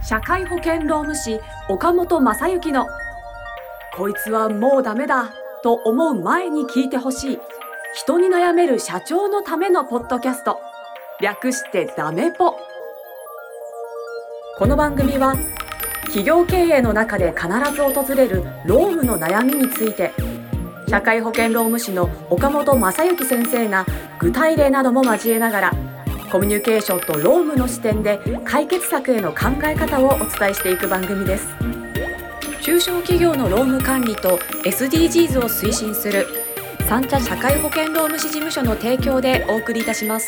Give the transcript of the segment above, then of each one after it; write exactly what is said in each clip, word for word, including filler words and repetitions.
社会保険労務士岡本正幸のこいつはもうダメだと思う前に聞いてほしい人に悩める社長のためのポッドキャスト、略してダメポ。この番組は企業経営の中で必ず訪れる労務の悩みについて、社会保険労務士の岡本正幸先生が具体例なども交えながらコミュニケーションと労務の視点で解決策への考え方をお伝えしていく番組です。中小企業の労務管理と エスディージーズ を推進する三茶社会保険労務士事務所の提供でお送りいたします。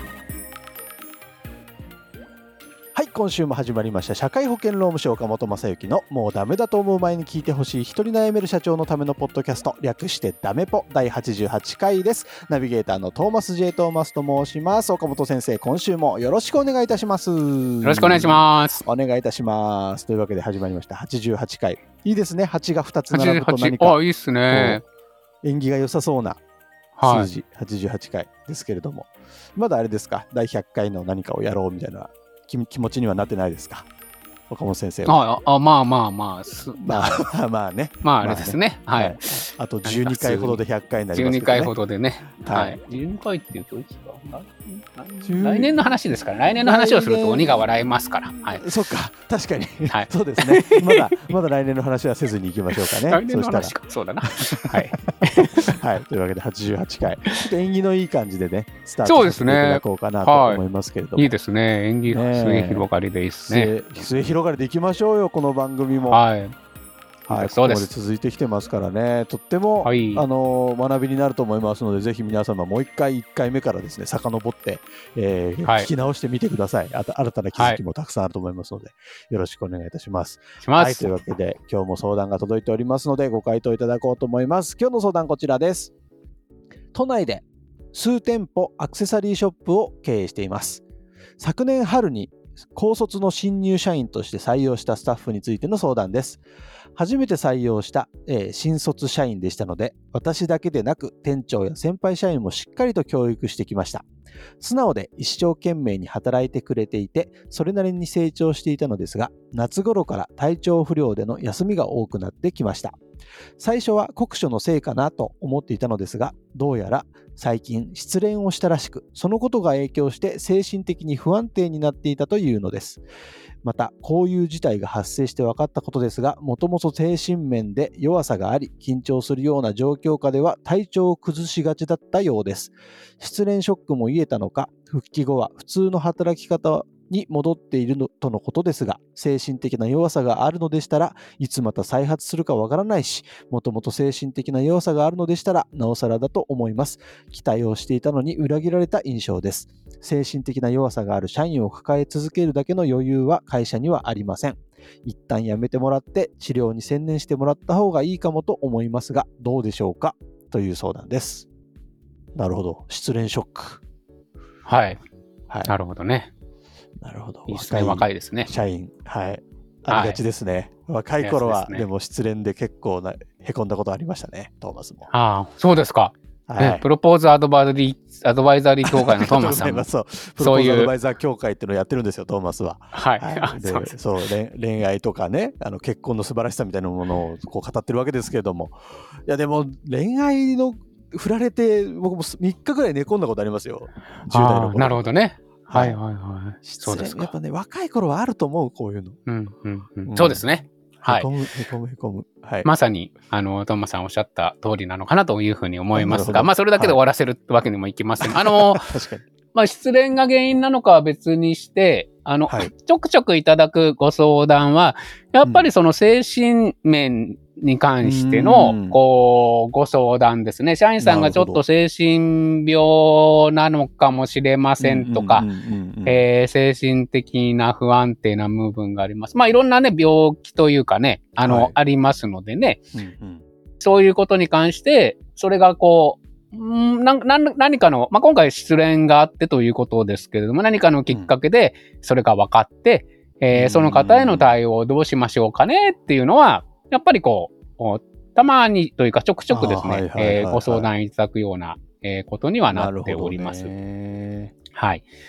はい、今週も始まりました社会保険労務士岡本正幸のもうダメだと思う前に聞いてほしい人に悩める社長のためのポッドキャスト、略してダメポだいはちじゅうはちかいです。ナビゲーターのトーマス J トーマスと申します。岡本先生、今週もよろしくお願いいたします。よろしくお願いします。 お願いいたします。というわけで始まりましたはちじゅうはちかい。いいですね。はちがふたつ並ぶと何かあ、いいっすね。 縁起が良さそうな数字、はい、はちじゅうはちかいですけれども、まだあれですか、だいひゃっかいの何かをやろうみたいな気, 気持ちにはなってないですか、岡本先生は。 ああ、まあまあまあすまあまあねまああれですね、まあ、ね、はい、はい、 あとじゅうにかいほどでひゃっかいになりますけどね。 じゅうにかいほどでね、はい、はい、じゅうにかいっていうといつか来年の話ですから、来年の話をすると鬼が笑いますから、はい、 そっか、確かに、はい、そうですね。まだまだ来年の話はせずにいきましょうかね。 来年の話か、そうだな。はい、 はい、というわけではちじゅうはちかい、ちょっと縁起のいい感じでね、スタートさせていただこうかなと思いますけれども、 はい、いいですね。縁起末広がりでいいですね。 末広がりでいきましょうよ、この番組も。 はい。 はい、ここまで続いてきてますからね、とっても、はい、あの学びになると思いますので、ぜひ皆様もう一回いっかいめからですね、遡って、えーはい、聞き直してみてください。あと新たな気づきもたくさんあると思いますので、はい、よろしくお願いいたします。はい、というわけで今日も相談が届いておりますのでご回答いただこうと思います。今日の相談こちらです。都内で数店舗アクセサリーショップを経営しています。昨年春に高卒の新入社員として採用したスタッフについての相談です。初めて採用した、えー、新卒社員でしたので、私だけでなく店長や先輩社員もしっかりと教育してきました。素直で一生懸命に働いてくれていて、それなりに成長していたのですが、夏頃から体調不良での休みが多くなってきました。最初は酷暑のせいかなと思っていたのですが、どうやら最近失恋をしたらしく、そのことが影響して精神的に不安定になっていたというのです。また、こういう事態が発生して分かったことですが、もともと精神面で弱さがあり、緊張するような状況下では体調を崩しがちだったようです。失恋ショックも癒えたのか、復帰後は普通の働き方に戻っているのとのことですが、精神的な弱さがあるのでしたらいつまた再発するかわからないし、もともと精神的な弱さがあるのでしたらなおさらだと思います。期待をしていたのに裏切られた印象です。精神的な弱さがある社員を抱え続けるだけの余裕は会社にはありません。一旦やめてもらって治療に専念してもらった方がいいかもと思いますが、どうでしょうか、という相談です。なるほど、失恋ショック。 はい、はい、なるほどね。 なるほど。 若い若いですね。 社員、はい、ありがちですね。はい、若い頃はで、ね、でも失恋で結構なへこんだことありましたね、トーマスも。 ああ、そうですか。 はい、 ね、プロポーズアドバイザリーアドバイザリー協会のトーマスさんもそう、プロポーズアドバイザー協会っていうのをやってるんですよ、トーマスは。 はい。 はい、でそう、恋愛とかね、あの結婚の素晴らしさみたいなものをこう語ってるわけですけれども、いやでも恋愛の振られて僕もみっかぐらい寝込んだことありますよ、じゅう代の頃。 なるほどね。はいはいはい。 そうですか。やっぱね、若い頃はあると思う、こういうの。 うんうんうん。うん、そうですね。はい。 へこむ、へこむ、へこむ。はい。 まさに、あの、トーマさんおっしゃった通りなのかなというふうに思いますが、まあ、それだけで終わらせるわけにもいきません。はい、あの、 確かに。 まあ、失恋が原因なのかは別にして、あの、はい、ちょくちょくいただくご相談は、やっぱりその精神面に関しての、うん、こう、ご相談ですね。社員さんがちょっと精神病なのかもしれませんとか、精神的な不安定な部分があります。まあ、いろんなね、病気というかね、あの、はい、ありますのでね、うんうん、そういうことに関して、それがこう、んなな何かの、まあ、今回失恋があってということですけれども、何かのきっかけでそれが分かって、うんえー、その方への対応をどうしましょうかねっていうのは、やっぱりこう、たまにというかちょくちょくですね、ご相談いただくような、えー、ことにはなっております。はい。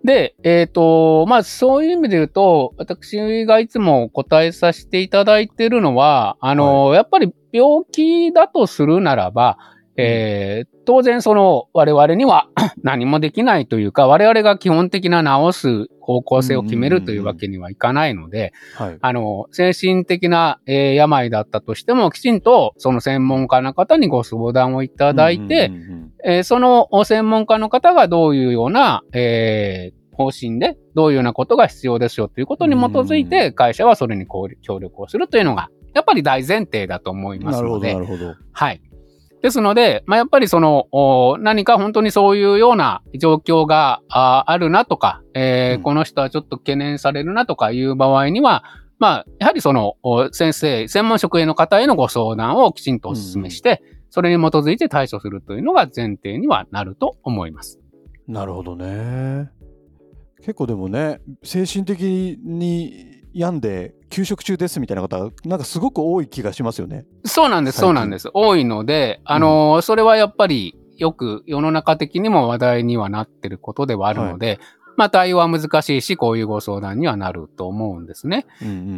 で、えっと、まあ、そういう意味で言うと、私がいつも答えさせていただいているのは、あの、はい、やっぱり病気だとするならば、えー、当然その我々には何もできないというか、我々が基本的な治す方向性を決めるというわけにはいかないので、あの、精神的な、えー、病だったとしても、きちんとその専門家の方にご相談をいただいて、えー、その専門家の方がどういうような、えー、方針でどういうようなことが必要ですよということに基づいて、会社はそれに協力をするというのが、やっぱり大前提だと思いますので、 なるほど、なるほど。 はい。ですので、まあ、やっぱりその、何か本当にそういうような状況が あ, あるなとか、えーうん、この人はちょっと懸念されるなとかいう場合には、まあ、やはりその、先生、専門職への方へのご相談をきちんとお勧めして、うん、それに基づいて対処するというのが前提にはなると思います。 なるほどね。結構でもね、精神的に病んで休職中ですみたいな方がなんかすごく多い気がしますよね。 そうなんです、そうなんです。多いので、あのーうん、それはやっぱりよく世の中的にも話題にはなってることではあるので、はい、まあ対応は難しいし、こういうご相談にはなると思うんですね。 うんうんうんうん、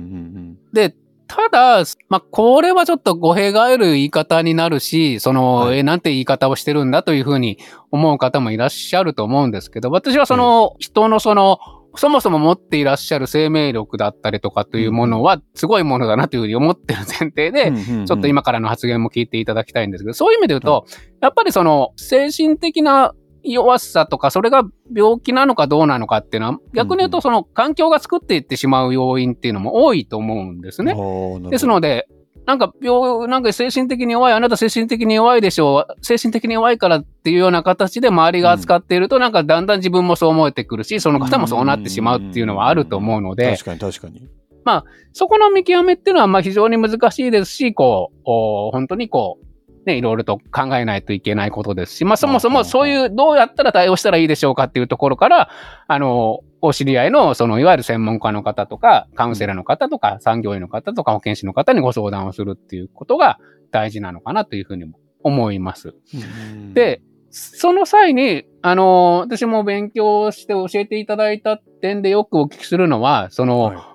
で、ただ、まあこれはちょっと語弊がある言い方になるし、その、はい、え、なんて言い方をしてるんだというふうに思う方もいらっしゃると思うんですけど、私はその人のその、そもそも持っていらっしゃる生命力だったりとかというものはすごいものだなというふうに思ってる前提で、ちょっと今からの発言も聞いていただきたいんですけど、そういう意味で言うと、やっぱりその精神的な弱さとか、それが病気なのかどうなのかっていうのは、逆に言うとその環境が作っていってしまう要因っていうのも多いと思うんですね。ですので、なんか病、なんか精神的に弱い、あなた精神的に弱いでしょう、精神的に弱いからっていうような形で周りが扱っていると、うん、なんかだんだん自分もそう思えてくるし、その方もそうなってしまうっていうのはあると思うので、 確かに確かに。 まあ、そこの見極めっていうのはまあ非常に難しいですし、こう、本当にこう、ね、いろいろと考えないといけないことですし、まあそもそもそういうどうやったら対応したらいいでしょうかっていうところから、あの、お知り合いの、その、いわゆる専門家の方とか、カウンセラーの方とか、産業医の方とか、保健師の方にご相談をするっていうことが大事なのかなというふうにも思います。で、その際に、あの、私も勉強して教えていただいた点でよくお聞きするのは、その、はい、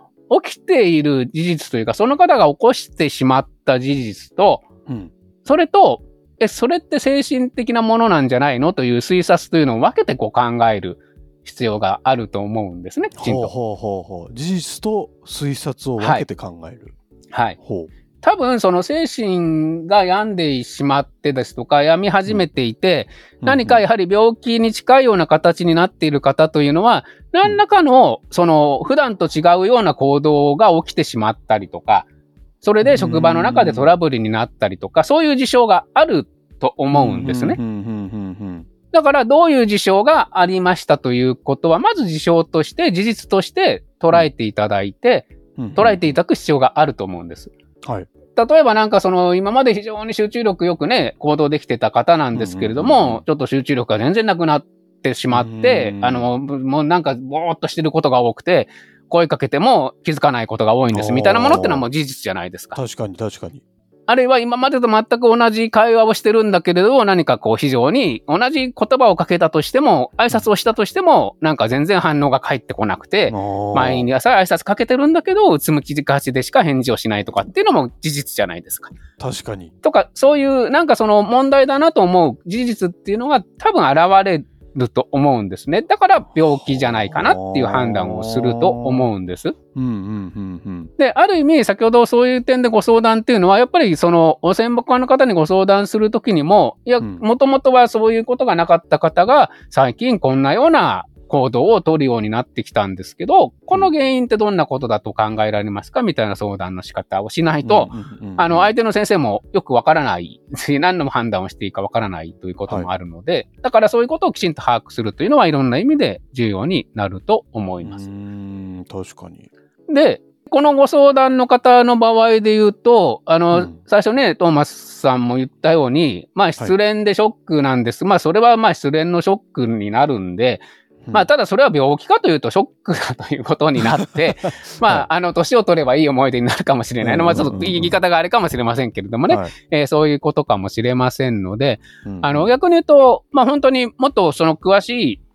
起きている事実というか、その方が起こしてしまった事実と、うん、それと、え、それって精神的なものなんじゃないのという推察というのを分けてこう考える必要があると思うんですね、きちんと。 ほうほうほうほう。事実と推察を分けて考える。 はい。はい、ほう。多分、その精神が病んでしまってですとか、病み始めていて、うん、何かやはり病気に近いような形になっている方というのは、何らかの、その、普段と違うような行動が起きてしまったりとか、それで職場の中でトラブルになったりとか、そういう事象があると思うんですね。だからどういう事象がありましたということは、まず事象として、事実として捉えていただいて、捉えていただく必要があると思うんです。はい。例えばなんかその今まで非常に集中力よくね、行動できてた方なんですけれども、ちょっと集中力が全然なくなってしまって、あの、もうなんかぼーっとしてることが多くて、声かけても気づかないことが多いんですみたいなものってのはもう事実じゃないですか。 確かに確かに。 あるいは今までと全く同じ会話をしてるんだけれど、何かこう非常に同じ言葉をかけたとしても、挨拶をしたとしても、なんか全然反応が返ってこなくて、毎日朝挨拶かけてるんだけど、うつむきがちでしか返事をしないとかっていうのも事実じゃないですか。 確かに。 とか、そういうなんかその問題だなと思う事実っていうのが多分現れると思うんですね。だから病気じゃないかなっていう判断をすると思うんです。うんうんうんうん、で、ある意味先ほどそういう点でご相談っていうのはやっぱりその専門家の方にご相談するときにも、いや、もともとはそういうことがなかった方が最近こんなような行動を取るようになってきたんですけど、この原因ってどんなことだと考えられますかみたいな相談の仕方をしないと、あの、相手の先生もよくわからないし、何の判断をしていいかわからないということもあるので、はい、だからそういうことをきちんと把握するというのはいろんな意味で重要になると思います。 うーん、確かに。 で、このご相談の方の場合で言うと、あの、うん、最初ね、トーマスさんも言ったように、まあ失恋でショックなんです。はい、まあそれはまあ失恋のショックになるんで、まあ、ただそれは病気かというとショックだということになって、まあ、あの、年を取ればいい思い出になるかもしれないの。まあ、ちょっと言い方があれかもしれませんけれどもね、はい、えー、そういうことかもしれませんので、うん、あの、逆に言うと、まあ、本当にもっとその詳しい、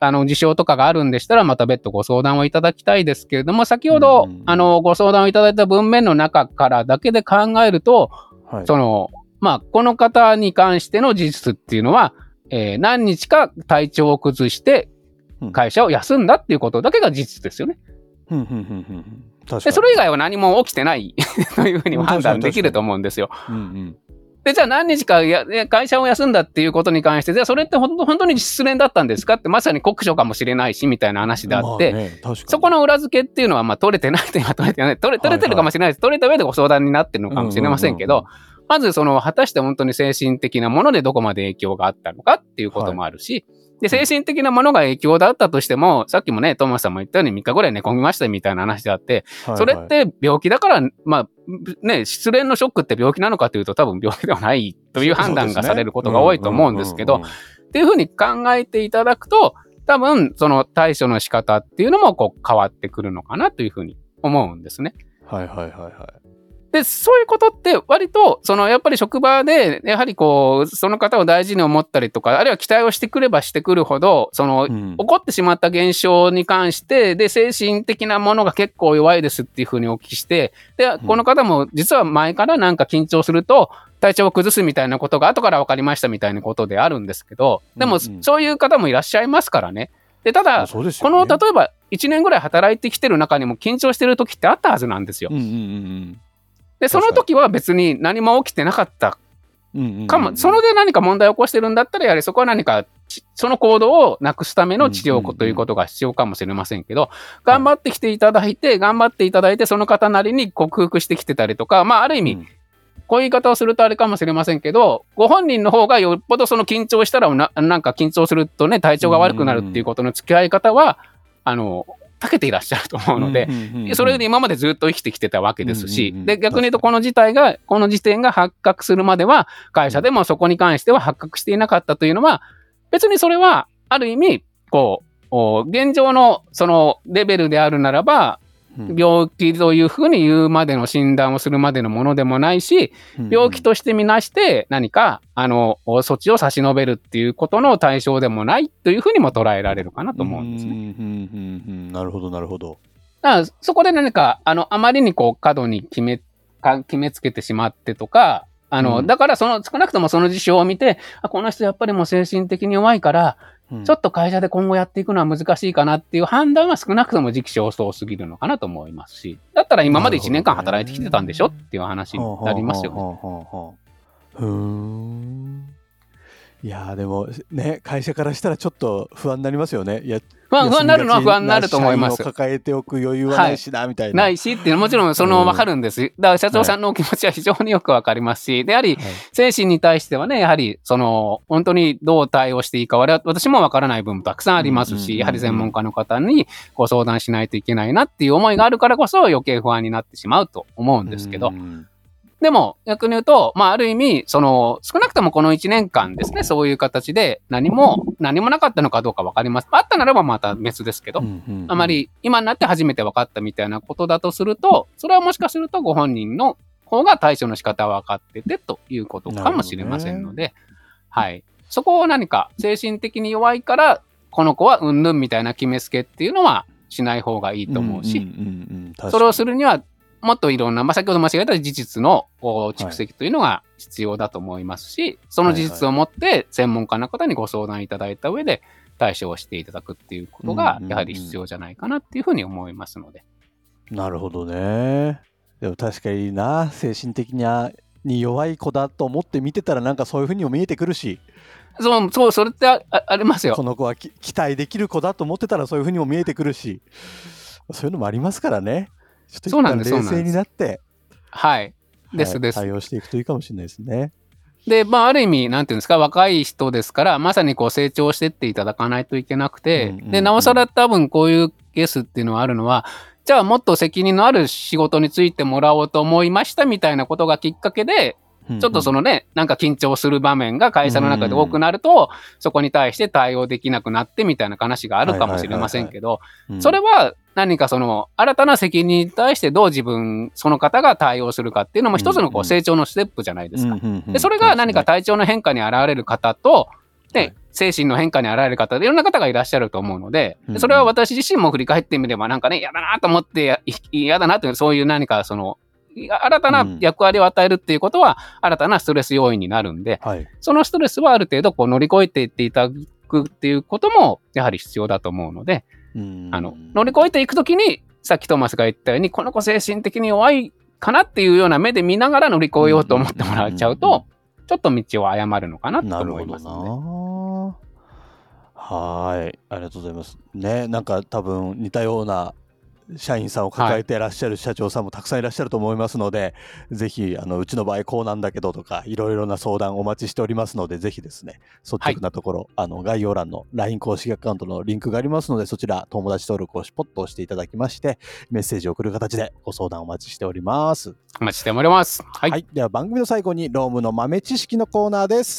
あの、事象とかがあるんでしたら、また別途ご相談をいただきたいですけれども、先ほど、うん、あの、ご相談をいただいた文面の中からだけで考えると、はい、その、まあ、この方に関しての事実っていうのは、えー、何日か体調を崩して会社を休んだっていうことだけが事実ですよね。 うんうんうんうんでそれ以外は何も起きてないというふうに判断できると思うんですよ。うんうん、でじゃあ何日かや会社を休んだっていうことに関して、じゃあそれって本当、本当に失恋だったんですかって、まさに酷暑かもしれないしみたいな話であって、まあね、そこの裏付けっていうのはまあ取れてないというのは取れてない、取れ、取れてるかもしれないです、はいはい、取れた上でご相談になってるのかもしれませんけど、うんうんうんうん、まずその果たして本当に精神的なものでどこまで影響があったのかっていうこともあるし、はい、で精神的なものが影響だったとしても、さっきもねトーマスさんも言ったようにみっかぐらい寝込みましたみたいな話であって、はいはい、それって病気だから、まあね、失恋のショックって病気なのかというと多分病気ではないという判断がされることが多いと思うんですけど、っていうふうに考えていただくと、多分その対処の仕方っていうのもこう変わってくるのかなというふうに思うんですね。 はいはいはいはい。 で、そういうことって割と、そのやっぱり職場で、やはりこう、その方を大事に思ったりとか、あるいは期待をしてくればしてくるほど、その、うん、起こってしまった現象に関して、で、精神的なものが結構弱いですっていうふうにお聞きして、で、この方も実は前からなんか緊張すると、体調を崩すみたいなことが後から分かりましたみたいなことであるんですけど、でも、そういう方もいらっしゃいますからね。で、ただ、ね、この、例えばいちねんぐらい働いてきてる中にも緊張してる時ってあったはずなんですよ。うんうんうん、で、その時は別に何も起きてなかったかも、それで何か問題を起こしてるんだったら、やはりそこは何か、その行動をなくすための治療ということが必要かもしれませんけど、頑張ってきていただいて、頑張っていただいて、その方なりに克服してきてたりとか、まあ、ある意味、こういう言い方をするとあれかもしれませんけど、ご本人の方がよっぽどその緊張したらな、なんか緊張するとね、体調が悪くなるっていうことの付き合い方は、あの、長けていらっしゃると思うので、それで今までずっと生きてきてたわけですし、で、逆に言うとこの事態が、この時点が発覚するまでは、会社でもそこに関しては発覚していなかったというのは、別にそれは、ある意味、こう、現状のそのレベルであるならば、病気というふうに言うまでの診断をするまでのものでもないし、病気としてみなして何か、あの、措置を差し伸べるっていうことの対象でもないというふうにも捉えられるかなと思うんですね。うんうんうんうん、なるほど、なるほど。 だからそこで何か、あの、あまりにこう、過度に決め、決めつけてしまってとか、あの、うん、だからその、少なくともその事象を見て、あ、この人やっぱりもう精神的に弱いから、ちょっと会社で今後やっていくのは難しいかなっていう判断は少なくとも時期尚早すぎるのかなと思いますし、だったら今までいちねんかん働いてきてたんでしょっていう話になりますよね。 ふーん。いやーでもね、会社からしたらちょっと不安になりますよね。いや不安、不安になるのは不安になると思います。 社員を抱えておく余裕はないしな、はい、みたいな。 ないしっていうのはもちろんその分かるんです。だから社長さんのお気持ちは非常によく分かりますし、でやはり精神に対してはね、やはりその本当にどう対応していいか、私も分からない部分たくさんありますし、やはり専門家の方にご相談しないといけないなっていう思いがあるからこそ余計不安になってしまうと思うんですけど、でも逆に言うと、まあある意味、その少なくともこのいちねんかんですね、そういう形で何も、何もなかったのかどうか分かります。あったならばまた別ですけど、うんうんうん、あまり今になって初めて分かったみたいなことだとすると、それはもしかするとご本人の方が対処の仕方は分かっててということかもしれませんので、ね、はい。そこを何か精神的に弱いから、この子はうんぬんみたいな決めつけっていうのはしない方がいいと思うし、うんうんうんうん、それをするには、もっといろんな、まあ、先ほど申し上げた事実の蓄積というのが必要だと思いますし、はい、その事実をもって専門家の方にご相談いただいた上で対処をしていただくっていうことがやはり必要じゃないかなっていうふうに思いますので。 うんうんうん、なるほどね。でも確かにな、精神的に弱い子だと思って見てたらなんかそういうふうにも見えてくるし。 そう、そう、それって あ, ありますよ。 この子は期待できる子だと思ってたらそういうふうにも見えてくるし、そういうのもありますからね。ちょっと一旦冷静になって、 はい、ですです。 対応していくといいかもしれないですね。 で、まあ、ある意味、なんていうんですか、若い人ですから、まさにこう成長してっていただかないといけなくて、うんうんうん、で、なおさら多分こういうケースっていうのはあるのは、じゃあもっと責任のある仕事についてもらおうと思いましたみたいなことがきっかけで、ちょっとそのね、なんか緊張する場面が会社の中で多くなると、そこに対して対応できなくなってみたいな話があるかもしれませんけど、それは何かその新たな責任に対してどう自分、その方が対応するかっていうのも一つのこう成長のステップじゃないですか。で、それが何か体調の変化に現れる方と、で、 精神の変化にあられる方でいろんな方がいらっしゃると思うので、それは私自身も振り返ってみればなんかね、嫌だなと思って、嫌だなという、そういう何かその、新たな役割を与えるっていうことは、新たなストレス要因になるんで、はい、そのストレスはある程度こう乗り越えていっていただくっていうことも、やはり必要だと思うので、あの乗り越えていくときに、さっきトーマスが言ったように、この子精神的に弱いかなっていうような目で見ながら乗り越えようと思ってもらっちゃうと、ちょっと道を誤るのかなと思いますので。 はい、ありがとうございます。ね、なんか多分似たような社員さんを抱えていらっしゃる社長さんもたくさんいらっしゃると思いますので、はい、ぜひあのうちの場合こうなんだけどとかいろいろな相談お待ちしておりますので、ぜひですね、率直なところ、はい、あの概要欄の ライン 公式アカウントのリンクがありますので、そちら友達登録をしポッと押していただきましてメッセージを送る形でご相談お待ちしております。 お待ちしております。はい、はい、 では番組の最後にロームの豆知識のコーナーです。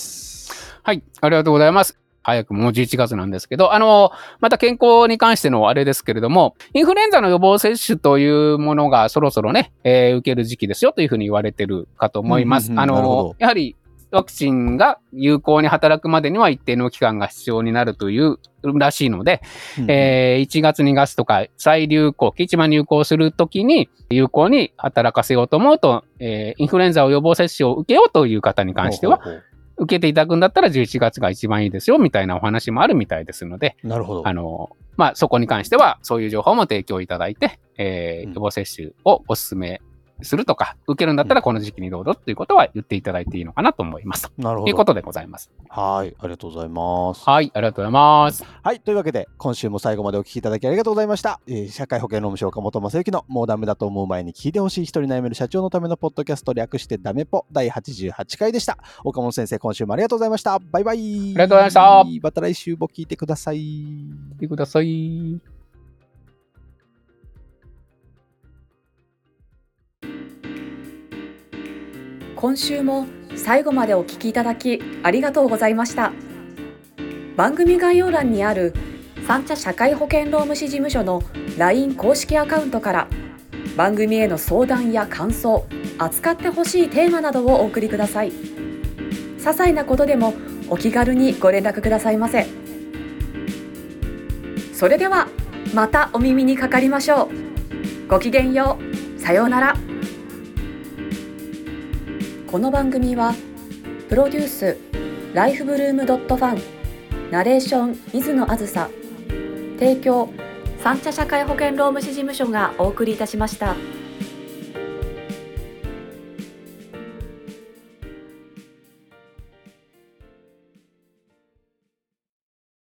はい、ありがとうございます。早くもうじゅういちがつなんですけど、あの、また健康に関してのあれですけれども、インフルエンザの予防接種というものがそろそろね、えー、受ける時期ですよというふうに言われてるかと思います。うんうんうん、あの、やはりワクチンが有効に働くまでには一定の期間が必要になるというらしいので、うんうん、えー、いちがつにがつとか再流行期、一番流行するときに有効に働かせようと思うと、えー、インフルエンザを予防接種を受けようという方に関しては、ほうほうほう、受けていただくんだったらじゅういちがつが一番いいですよみたいなお話もあるみたいですので、 なるほど。 あの、まあ、そこに関してはそういう情報も提供いただいて、えー、予防接種をお勧めするとか、受けるんだったらこの時期にどうぞということは言っていただいていいのかなと思います。 なるほど。 ということでございます。 はい、ありがとうございます。 はい、ありがとうございます。 はい、というわけで今週も最後までお聞きいただきありがとうございました。えー、社会保険労務士岡本正幸のもうダメだと思う前に聞いてほしい人に悩める社長のためのポッドキャスト、略してダメポだいはちじゅうはちかいでした。岡本先生、今週もありがとうございました。バイバイ。ありがとうございました。 また来週も聞いてください。 聞いてください。 今週も最後までお聞きいただきありがとうございました。番組概要欄にある三茶社会保険労務士事務所の ライン 公式アカウントから番組への相談や感想、扱ってほしいテーマなどをお送りください。些細なことでもお気軽にご連絡くださいませ。それではまたお耳にかかりましょう。ごきげんよう。さようなら。この番組はプロデュースライフブルームドットファン、ナレーション水野あずさ、提供三茶社会保険労務士事務所がお送りいたしました。